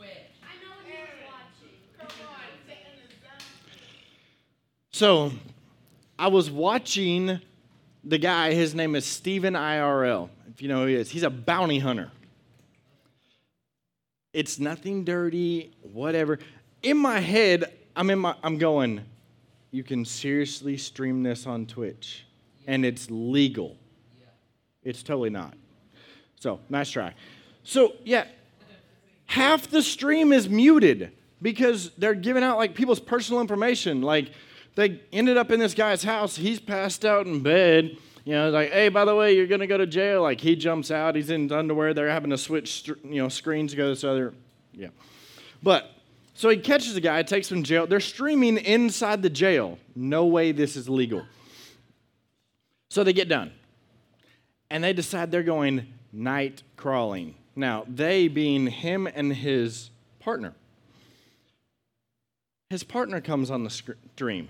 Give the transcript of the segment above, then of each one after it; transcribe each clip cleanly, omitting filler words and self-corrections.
So, I was watching the guy, his name is Steven IRL, if you know who he is. He's a bounty hunter. It's nothing dirty, whatever. In my head, I'm going, you can seriously stream this on Twitch, and it's legal. It's totally not. So, nice try. So, yeah, half the stream is muted because they're giving out, like, people's personal information. Like, they ended up in this guy's house. He's passed out in bed. You know, like, hey, by the way, you're going to go to jail. Like, he jumps out. He's in underwear. They're having to switch, screens to go to this other. Yeah. But, so he catches the guy, takes him to jail. They're streaming inside the jail. No way this is legal. So they get done. And they decide they're going night crawling. Now, they being him and his partner. His partner comes on the stream.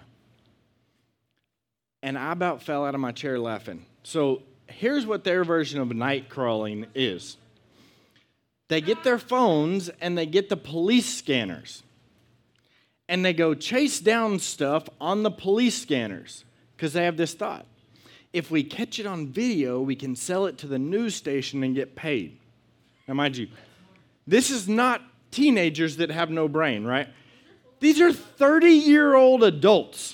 And I about fell out of my chair laughing. So here's what their version of night crawling is. They get their phones and they get the police scanners. And they go chase down stuff on the police scanners because they have this thought. If we catch it on video, we can sell it to the news station and get paid. Now, mind you, this is not teenagers that have no brain, right? These are 30-year-old adults.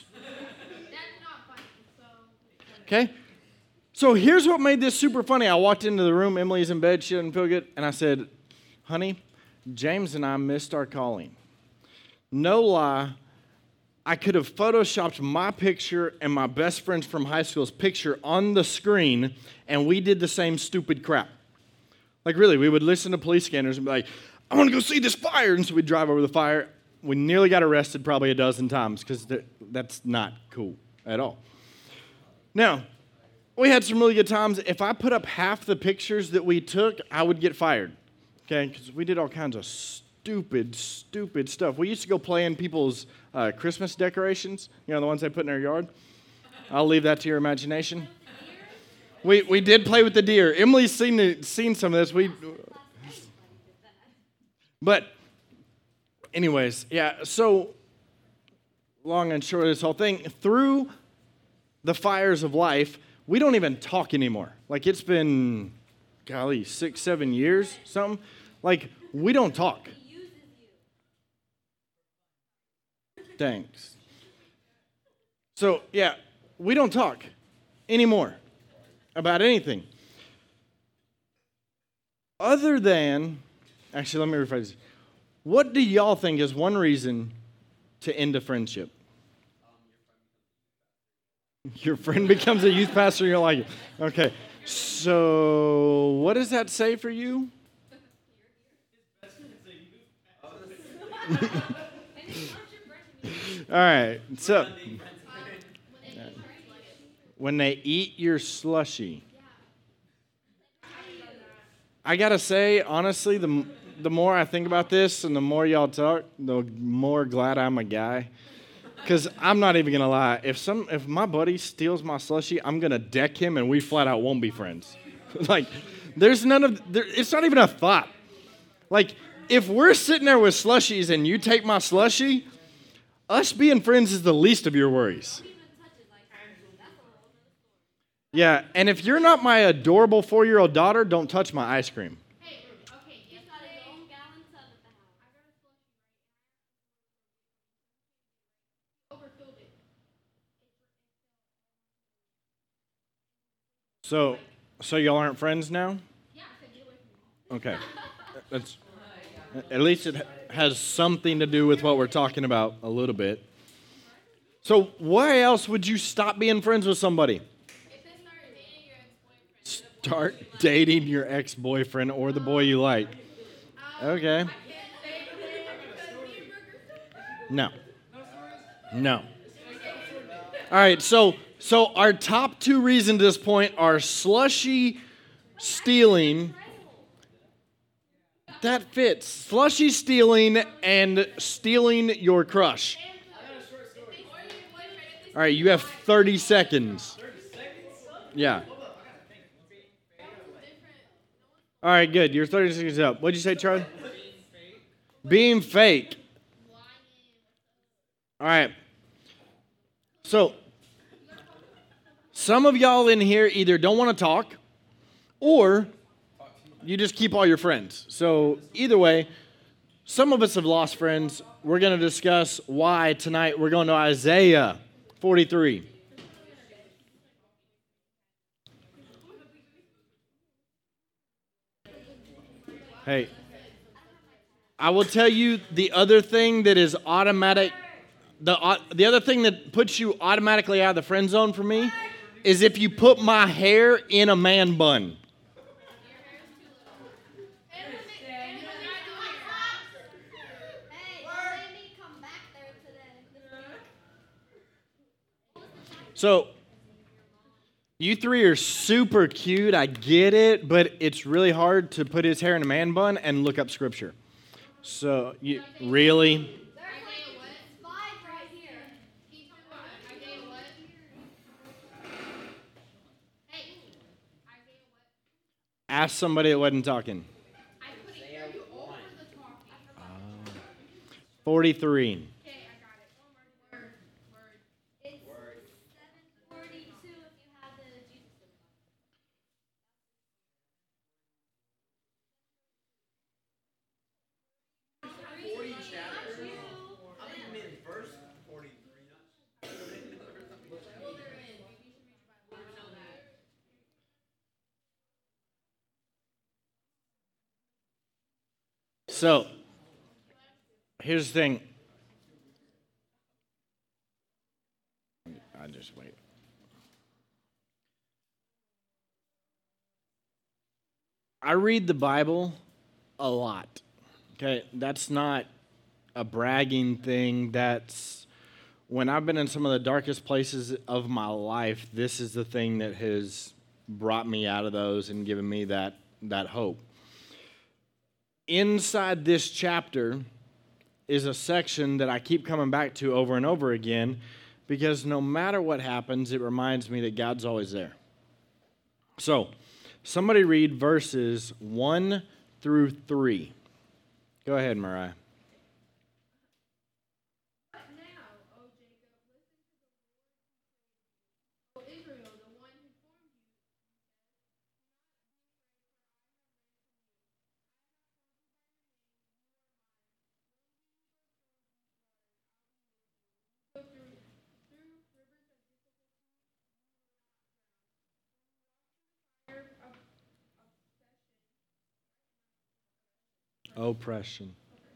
Okay? So here's what made this super funny. I walked into the room. Emily's in bed. She doesn't feel good. And I said, honey, James and I missed our calling. No lie, I could have photoshopped my picture and my best friend from high school's picture on the screen, and we did the same stupid crap. Like, really, we would listen to police scanners and be like, I want to go see this fire. And so we'd drive over the fire. We nearly got arrested probably a dozen times because that's not cool at all. Now, we had some really good times. If I put up half the pictures that we took, I would get fired, okay? Because we did all kinds of stupid stuff. We used to go play in people's Christmas decorations, the ones they put in their yard. I'll leave that to your imagination. We did play with the deer. Emily's seen some of this. But anyways, yeah, so long and short of this whole thing, through the fires of life, we don't even talk anymore. Like, it's been, 6-7 years, something. Like, we don't talk. Thanks. So, yeah, we don't talk anymore about anything. Other than, actually, let me rephrase this. What do y'all think is one reason to end a friendship? Your friend becomes a youth pastor, you don't like it. Okay. So, what does that say for you? All right. So, when they eat your slushie. I got to say, honestly, the more I think about this and the more y'all talk, the more glad I'm a guy. Because I'm not even going to lie. If my buddy steals my slushie, I'm going to deck him and we flat out won't be friends. Like, it's not even a thought. Like, if we're sitting there with slushies and you take my slushie, us being friends is the least of your worries. Yeah, and if you're not my adorable 4-year-old daughter, don't touch my ice cream. So y'all aren't friends now? Yeah, I said get away from me. Okay. That's, at least it has something to do with what we're talking about a little bit. So why else would you stop being friends with somebody? If they start dating your ex-boyfriend or the boy you like. Okay. No. All right, so our top 2 reasons at this point are slushie stealing. That fits. Slushie stealing and stealing your crush. All right, you have 30 seconds. Yeah. All right, good. Your 30 seconds up. What'd you say, Charlie? Being fake. All right. So, some of y'all in here either don't want to talk or you just keep all your friends. So, either way, some of us have lost friends. We're going to discuss why tonight. We're going to Isaiah 43. Hey, I will tell you the other thing that is automatic. The other thing that puts you automatically out of the friend zone for me is if you put my hair in a man bun. So, you three are super cute. I get it, but it's really hard to put his hair in a man bun and look up scripture. So, you really? Ask somebody that wasn't talking. 43. So, here's the thing. I just wait. I read the Bible a lot. Okay, that's not a bragging thing. That's when I've been in some of the darkest places of my life, this is the thing that has brought me out of those and given me that hope. Inside this chapter is a section that I keep coming back to over and over again because no matter what happens, it reminds me that God's always there. So, somebody read verses 1 through 3. Go ahead, Mariah. Oppression.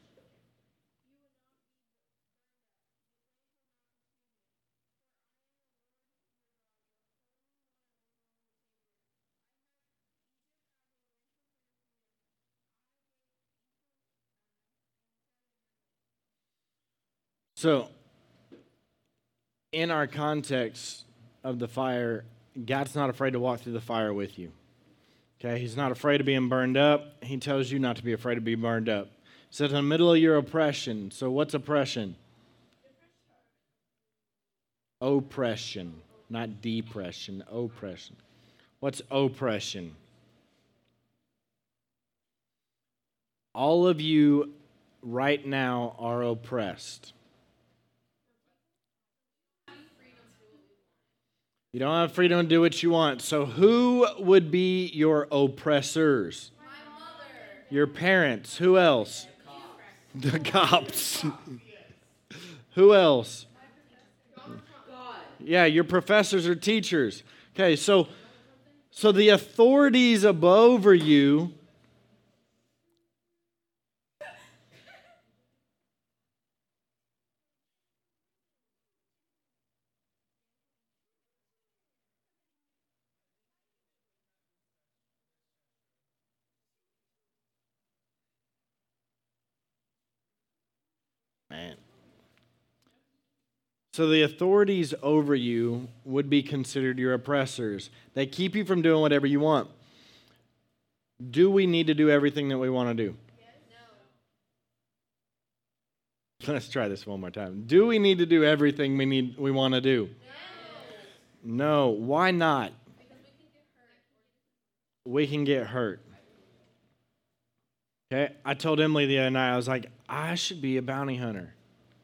So, in our context of the fire, God's not afraid to walk through the fire with you. Okay, he's not afraid of being burned up. He tells you not to be afraid of being burned up. He says in the middle of your oppression. So what's oppression? Oppression, not depression, oppression. What's oppression? All of you right now are oppressed. You don't have freedom to do what you want. So who would be your oppressors? My mother. Your parents. Who else? The cops. Who else? Yeah, your professors or teachers. Okay, so the authorities above you man. So the authorities over you would be considered your oppressors. They keep you from doing whatever you want. Do we need to do everything that we want to do? No. Let's try this one more time. Do we need to do everything we want to do? No. Why not? Because we can get hurt. Okay, I told Emily the other night, I was like, I should be a bounty hunter.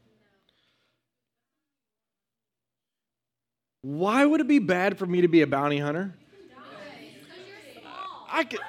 Why would it be bad for me to be a bounty hunter? I could.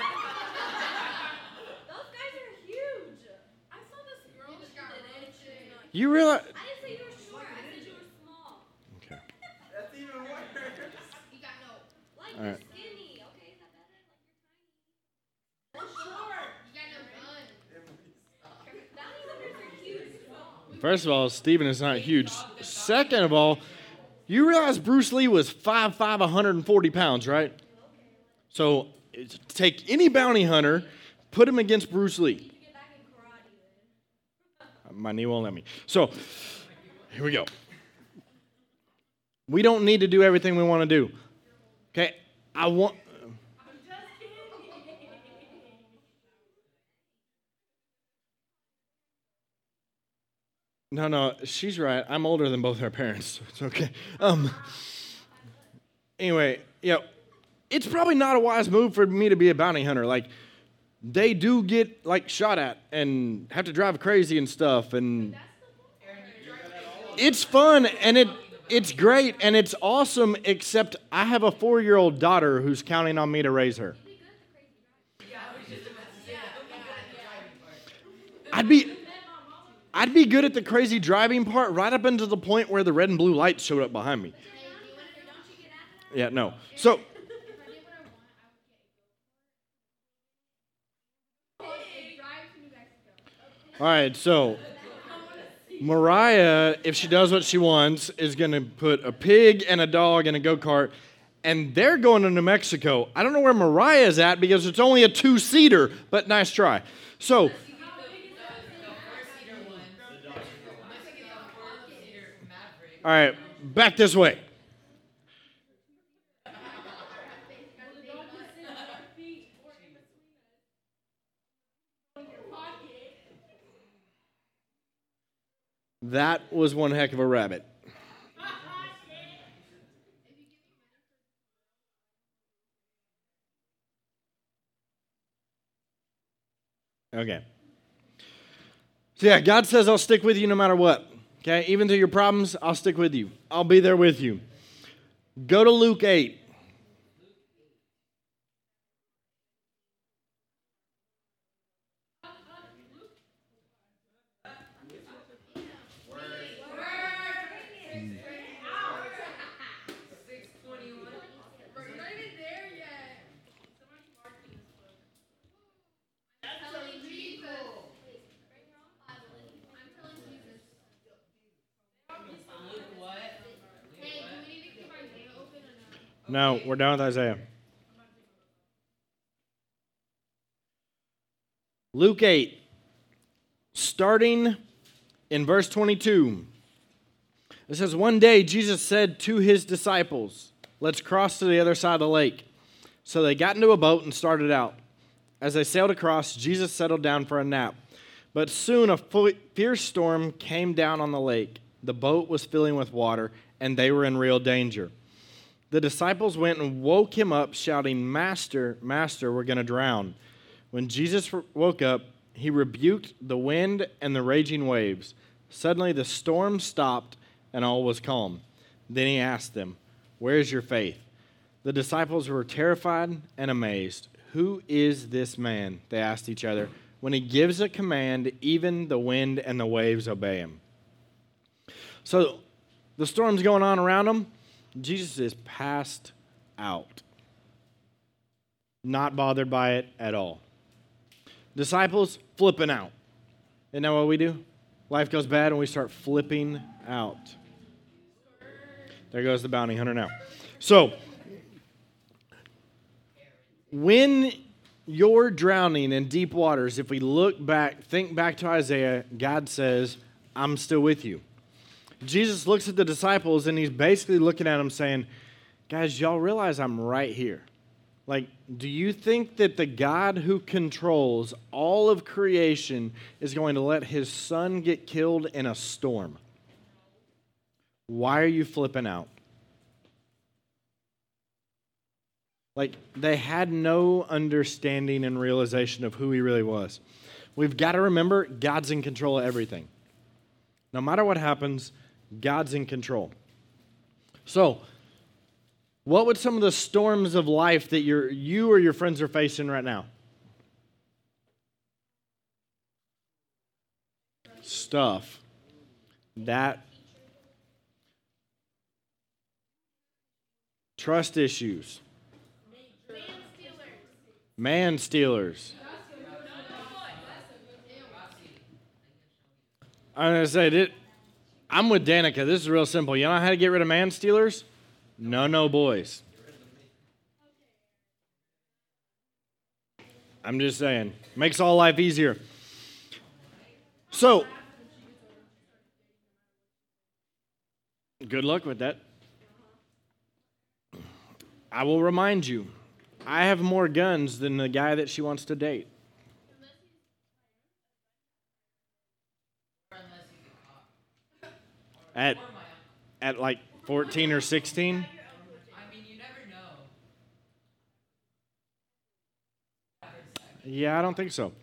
Those guys are huge. I saw this girl that did it. You realize? I didn't say you were short. I said you were small. Okay. That's even worse. You got no. Like All you're right. skinny. Okay, is that better? Like you're tiny. We're short. You got no gun. Bounty hunters are huge. First of all, Steven is not huge. Second of all, you realize Bruce Lee was 5'5", 140 pounds, right? So take any bounty hunter, put him against Bruce Lee. You get back in karate then. My knee won't let me. So here we go. We don't need to do everything we want to do. Okay? I want. No, she's right. I'm older than both our parents, so it's okay. Anyway, it's probably not a wise move for me to be a bounty hunter. Like, they do get like shot at and have to drive crazy and stuff, and it's fun and it's great and it's awesome. Except I have a 4-year-old daughter who's counting on me to raise her. I'd be good at the crazy driving part right up until the point where the red and blue lights showed up behind me. Yeah, no. So, all right, so Mariah, if she does what she wants, is going to put a pig and a dog in a go-kart, and they're going to New Mexico. I don't know where Mariah's at because it's only a 2-seater, but nice try. So, all right, back this way. That was one heck of a rabbit. Okay. So yeah, God says, I'll stick with you no matter what. Okay, even through your problems, I'll stick with you. I'll be there with you. Go to Luke 8. No, we're done with Isaiah. Luke 8, starting in verse 22. It says, one day Jesus said to his disciples, let's cross to the other side of the lake. So they got into a boat and started out. As they sailed across, Jesus settled down for a nap. But soon a fierce storm came down on the lake. The boat was filling with water, and they were in real danger. The disciples went and woke him up, shouting, Master, Master, we're going to drown. When Jesus woke up, he rebuked the wind and the raging waves. Suddenly the storm stopped and all was calm. Then he asked them, where is your faith? The disciples were terrified and amazed. Who is this man? They asked each other. When he gives a command, even the wind and the waves obey him. So the storm's going on around them. Jesus is passed out. Not bothered by it at all. Disciples flipping out. Isn't that what we do? Life goes bad and we start flipping out. There goes the bounty hunter now. So, when you're drowning in deep waters, if we look back, think back to Isaiah, God says, I'm still with you. Jesus looks at the disciples and he's basically looking at them saying, guys, y'all realize I'm right here. Like, do you think that the God who controls all of creation is going to let his son get killed in a storm? Why are you flipping out? Like, they had no understanding and realization of who he really was. We've got to remember God's in control of everything. No matter what happens, God's in control. So, what would some of the storms of life that you or your friends are facing right now? Stuff. That. Trust issues. Man stealers. I'm going to say, I'm with Danica. This is real simple. You know how to get rid of man stealers? No, boys. I'm just saying. Makes all life easier. So, good luck with that. I will remind you, I have more guns than the guy that she wants to date. At like 14 or 16? I mean, you never know. Yeah, I don't think so.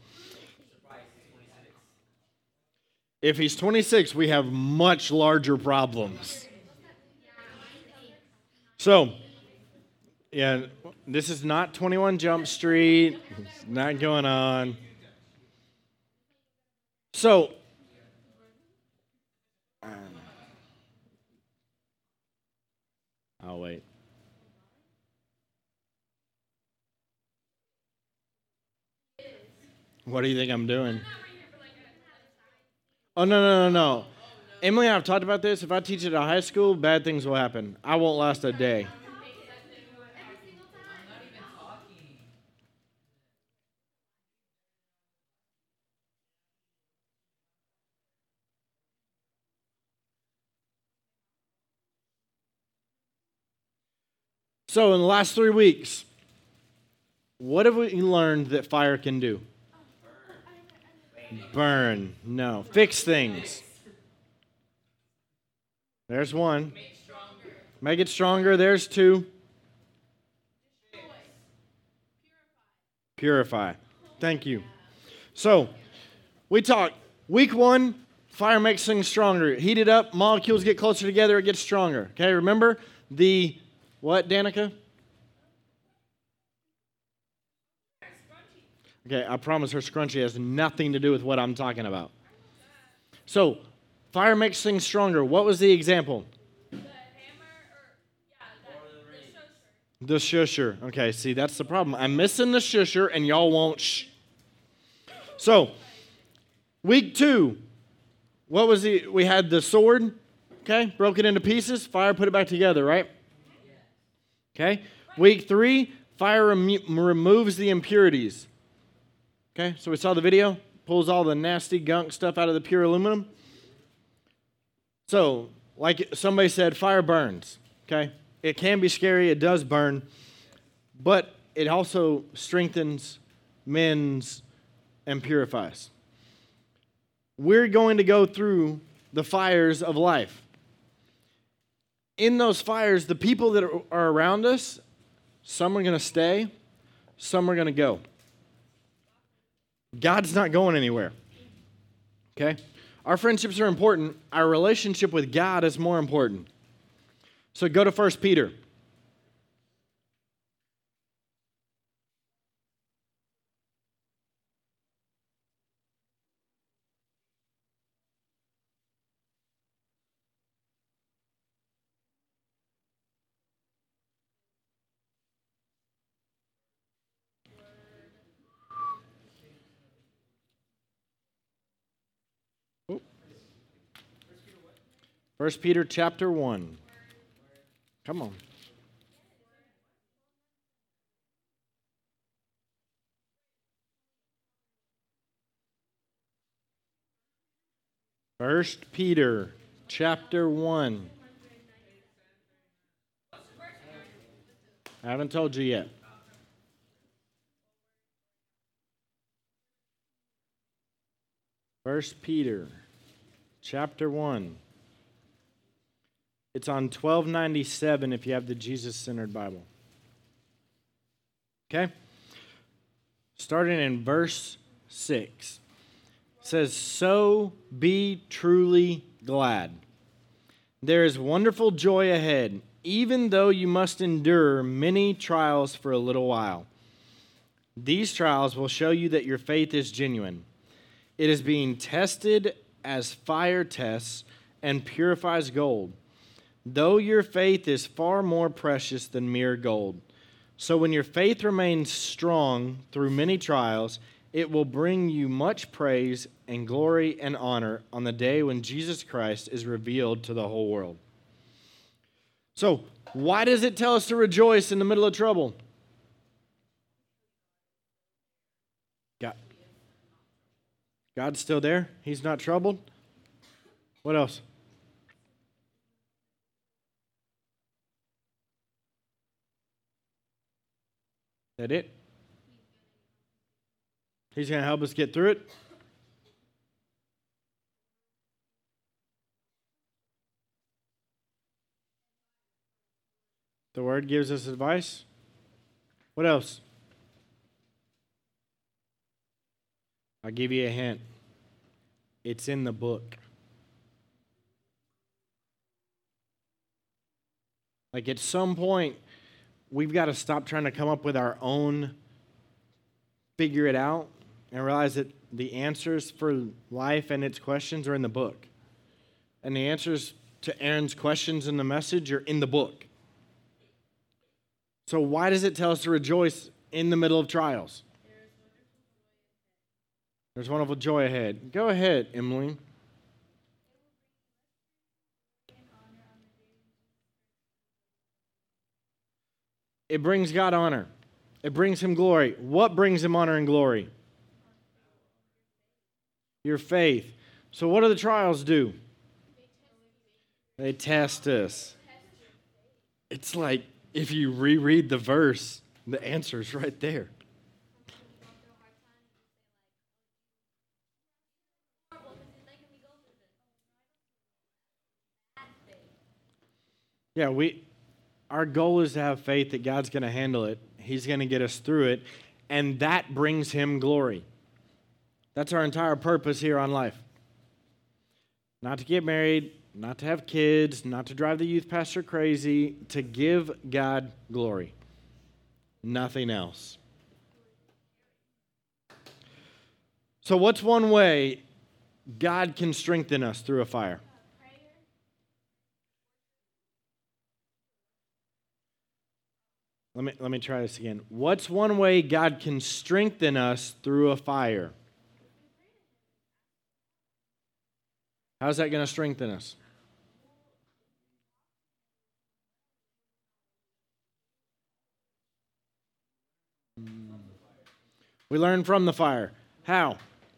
If he's 26, we have much larger problems. So, yeah, this is not 21 Jump Street. It's not going on. So, I'll wait. What do you think I'm doing? Oh, no. Emily and I have talked about this. If I teach at a high school, bad things will happen. I won't last a day. So in the last 3 weeks, what have we learned that fire can do? Burn. No. Fix things. There's one. Make it stronger. There's two. Purify. Thank you. So, we talked. Week 1, fire makes things stronger. Heat it up. Molecules get closer together. It gets stronger. Okay, remember the... What, Danica? Okay, I promise her scrunchie has nothing to do with what I'm talking about. So, fire makes things stronger. What was the example? The hammer, The shusher. Okay, see, that's the problem. I'm missing the shusher, and y'all won't shh. So, week 2, what was we had the sword, okay, broke it into pieces. Fire put it back together, right? Okay, week 3, fire removes the impurities. Okay, so we saw the video, pulls all the nasty gunk stuff out of the pure aluminum. So, like somebody said, fire burns. Okay, it can be scary, it does burn, but it also strengthens, mends, and purifies. We're going to go through the fires of life. In those fires, the people that are around us, some are going to stay, some are going to go. God's not going anywhere. Okay? Our friendships are important. Our relationship with God is more important. So go to 1 Peter. First Peter chapter 1. Come on. First Peter chapter 1. I haven't told you yet. First Peter chapter 1. It's on 1297 if you have the Jesus-centered Bible. Okay? Starting in verse 6. It says, "So be truly glad. There is wonderful joy ahead, even though you must endure many trials for a little while. These trials will show you that your faith is genuine. It is being tested as fire tests and purifies gold, though your faith is far more precious than mere gold. So when your faith remains strong through many trials, it will bring you much praise and glory and honor on the day when Jesus Christ is revealed to the whole world." So, why does it tell us to rejoice in the middle of trouble? God's still there. He's not troubled. What else? That it? He's going to help us get through it. The Word gives us advice. What else? I'll give you a hint. It's in the book. Like at some point, we've got to stop trying to come up with our own, figure it out, and realize that the answers for life and its questions are in the book. And the answers to Aaron's questions in the message are in the book. So why does it tell us to rejoice in the middle of trials? There's wonderful joy ahead. Go ahead, Emily. It brings God honor. It brings him glory. What brings him honor and glory? Your faith. So what do the trials do? They test us. It's like if you reread the verse, the answer's right there. Yeah, our goal is to have faith that God's going to handle it. He's going to get us through it, and that brings him glory. That's our entire purpose here on life. Not to get married, not to have kids, not to drive the youth pastor crazy, to give God glory. Nothing else. So what's one way God can strengthen us through a fire? Let me try this again. What's one way God can strengthen us through a fire? How's that going to strengthen us? We learn from the fire. How?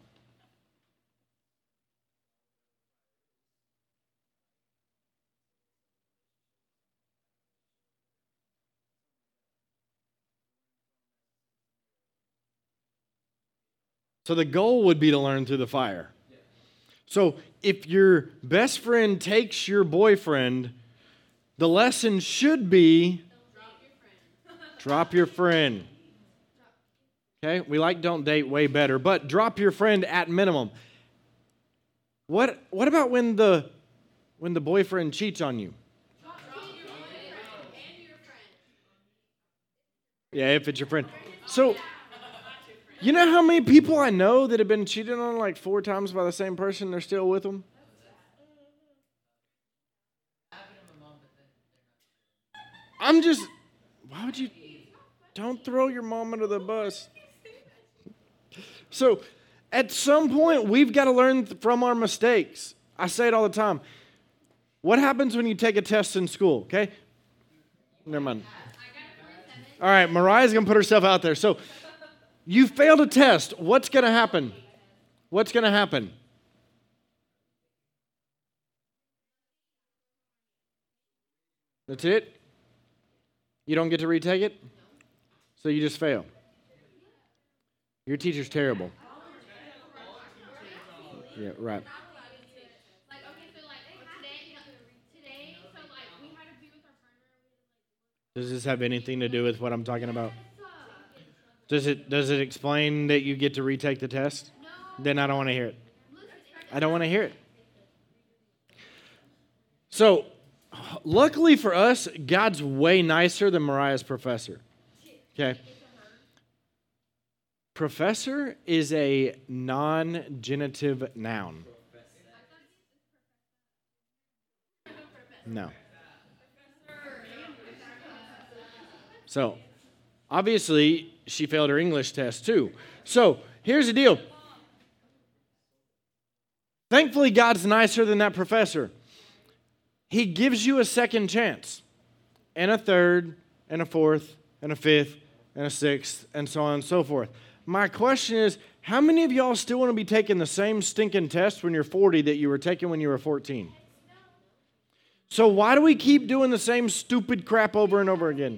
So the goal would be to learn through the fire. So if your best friend takes your boyfriend, the lesson should be drop your friend. Okay? We like don't date way better, but drop your friend at minimum. What about when the boyfriend cheats on you? Yeah, if it's your friend. So you know how many people I know that have been cheated on like 4 times by the same person, they're still with them? Why would you, don't throw your mom under the bus. So at some point, we've got to learn from our mistakes. I say it all the time. What happens when you take a test in school, okay? Never mind. All right, Mariah's going to put herself out there. So you failed a test. What's going to happen? What's going to happen? That's it? You don't get to retake it? So you just fail. Your teacher's terrible. Yeah, right. Does this have anything to do with what I'm talking about? Does it explain that you get to retake the test? Then I don't want to hear it. I don't want to hear it. So, luckily for us, God's way nicer than Mariah's professor. Okay? Professor is a non-genitive noun. No. So, obviously, she failed her English test too. So, here's the deal. Thankfully, God's nicer than that professor. He gives you a second chance, and a third, and a fourth, and a fifth, and a sixth, and so on and so forth. My question is, how many of y'all still want to be taking the same stinking test when you're 40 that you were taking when you were 14? So why do we keep doing the same stupid crap over and over again?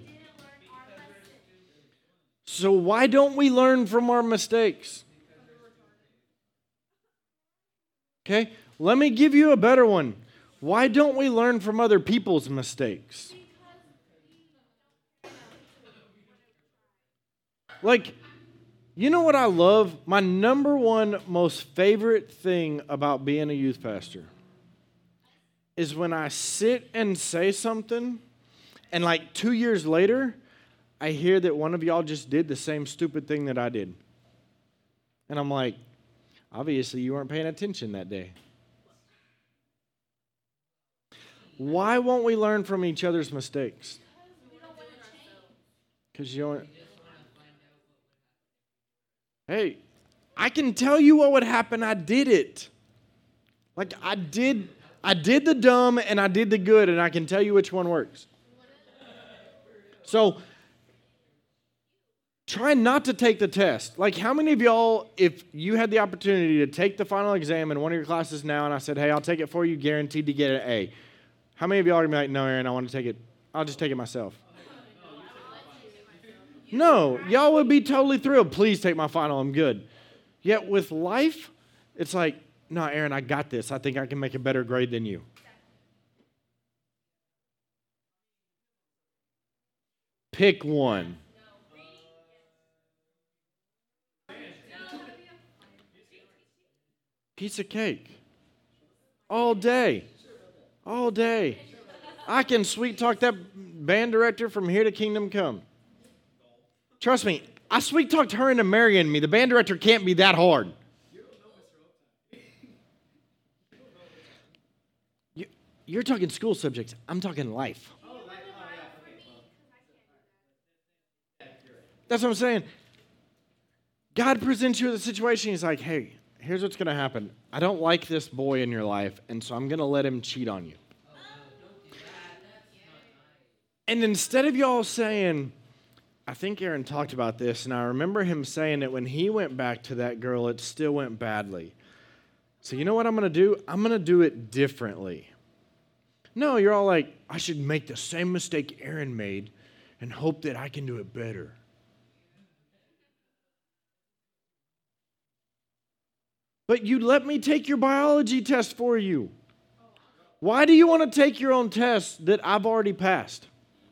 So why don't we learn from our mistakes? Okay, let me give you a better one. Why don't we learn from other people's mistakes? Like, you know what I love? My number one most favorite thing about being a youth pastor is when I sit and say something, and like 2 years later, I hear that one of y'all just did the same stupid thing that I did. And I'm like, obviously you weren't paying attention that day. Why won't we learn from each other's mistakes? Because you don't. Hey, I can tell you what would happen. I did it. Like I did the dumb and I did the good, and I can tell you which one works. So try not to take the test. Like, how many of y'all, if you had the opportunity to take the final exam in one of your classes now, and I said, hey, I'll take it for you, guaranteed to get an A. How many of y'all are going to be like, no, Aaron, I want to take it. I'll just take it myself. No, y'all would be totally thrilled. Please take my final. I'm good. Yet with life, it's like, no, Aaron, I got this. I think I can make a better grade than you. Pick one. Piece of cake. All day. All day. I can sweet talk that band director from here to Kingdom Come. Trust me, I sweet talked her into marrying me. The band director can't be that hard. You're talking school subjects. I'm talking life. That's what I'm saying. God presents you with a situation. He's like, hey, here's what's going to happen. I don't like this boy in your life, and so I'm going to let him cheat on you. And instead of y'all saying, I think Aaron talked about this, and I remember him saying that when he went back to that girl, it still went badly. So you know what I'm going to do? I'm going to do it differently. No, you're all like, I should make the same mistake Aaron made and hope that I can do it better. But you let me take your biology test for you. Why do you want to take your own test that I've already passed?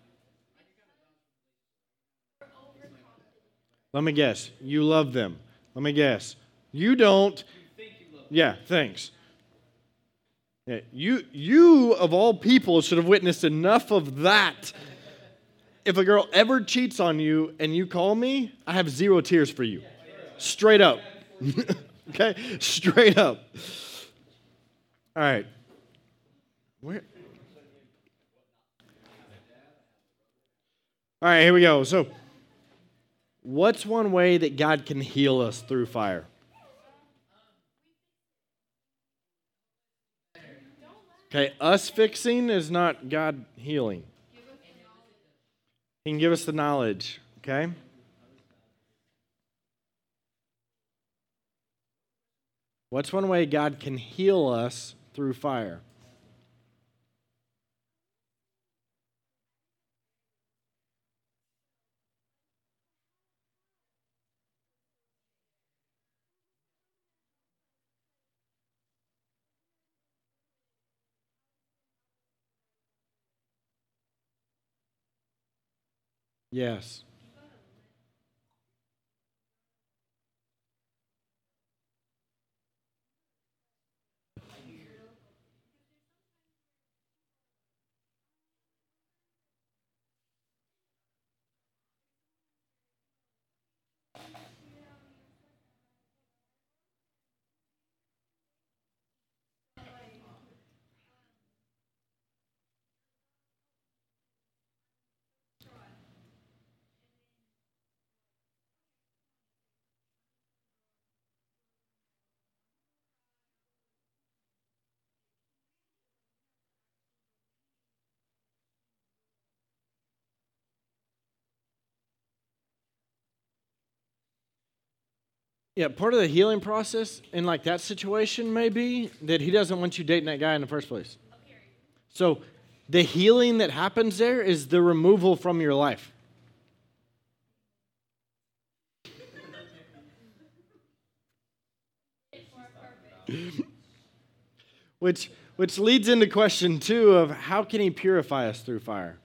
Let me guess. You love them. Let me guess. You don't. Yeah, thanks. Yeah, you of all people should have witnessed enough of that. If a girl ever cheats on you and you call me, I have 0 tears for you. Straight up. Okay? Straight up. All right. Where? All right, here we go. So, what's one way that God can heal us through fire? Okay, us fixing is not God healing. He can give us the knowledge, okay? What's one way God can heal us through fire? Yes. Yeah, part of the healing process in like that situation may be that he doesn't want you dating that guy in the first place. So the healing that happens there is the removal from your life. Which leads into question 2 of how can he purify us through fire?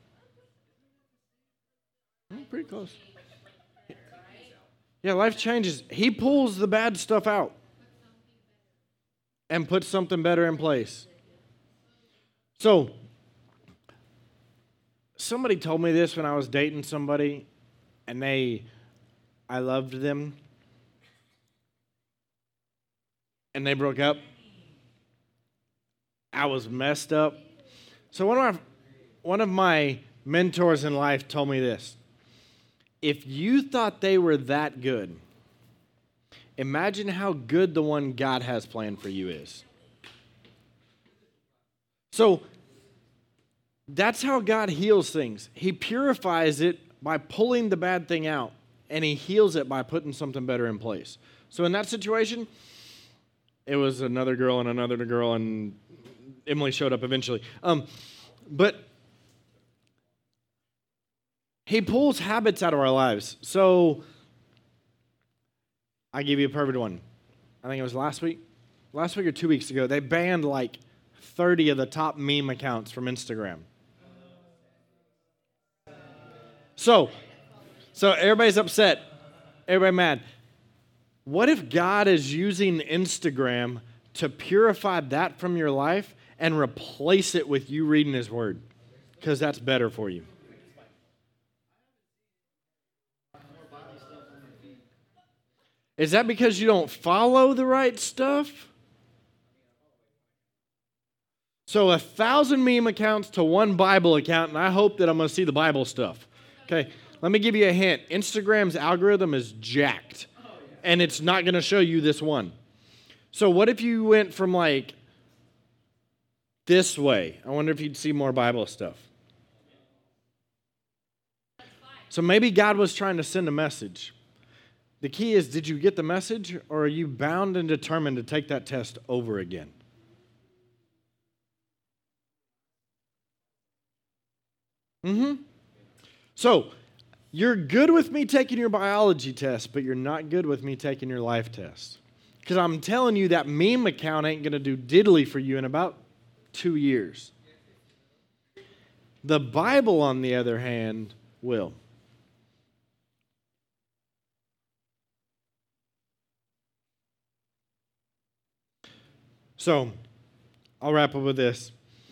Pretty close. Yeah, life changes. He pulls the bad stuff out and puts something better in place. So, somebody told me this when I was dating somebody, and I loved them, and they broke up. I was messed up. So one of my mentors in life told me this. If you thought they were that good, imagine how good the one God has planned for you is. So that's how God heals things. He purifies it by pulling the bad thing out, and he heals it by putting something better in place. So in that situation, it was another girl, and Emily showed up eventually. But he pulls habits out of our lives. So I give you a perfect one. I think it was last week or 2 weeks ago. They banned like 30 of the top meme accounts from Instagram. So everybody's upset. Everybody mad. What if God is using Instagram to purify that from your life and replace it with you reading his word? Because that's better for you. Is that because you don't follow the right stuff? So 1,000 meme accounts to one Bible account, and I hope that I'm going to see the Bible stuff. Okay, let me give you a hint. Instagram's algorithm is jacked, and it's not going to show you this one. So what if you went from like this way? I wonder if you'd see more Bible stuff. So maybe God was trying to send a message. The key is, did you get the message, or are you bound and determined to take that test over again? So, you're good with me taking your biology test, but you're not good with me taking your life test. Because I'm telling you that meme account ain't going to do diddly for you in about 2 years. The Bible, on the other hand, will. So, I'll wrap up with this.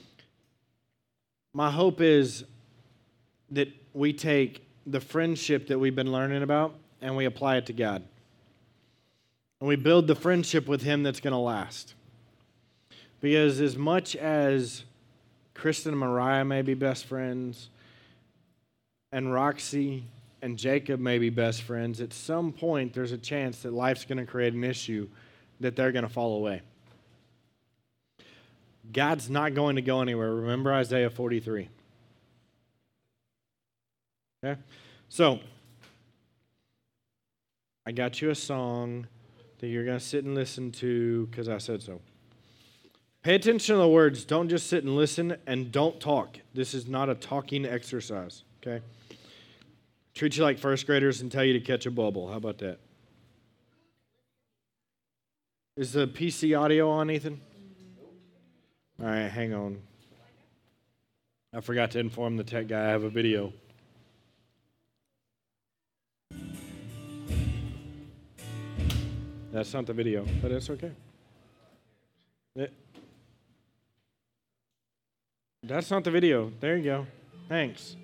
My hope is that we take the friendship that we've been learning about and we apply it to God. And we build the friendship with him that's going to last. Because as much as Kristen and Mariah may be best friends, and Roxy and Jacob may be best friends, at some point there's a chance that life's going to create an issue that they're going to fall away. God's not going to go anywhere. Remember Isaiah 43. Okay? So, I got you a song that you're going to sit and listen to because I said so. Pay attention to the words. Don't just sit and listen, and don't talk. This is not a talking exercise, okay? Treat you like first graders and tell you to catch a bubble. How about that? Is the PC audio on, Ethan? All right, hang on. I forgot to inform the tech guy I have a video. That's not the video, but it's okay. That's not the video. There you go. Thanks.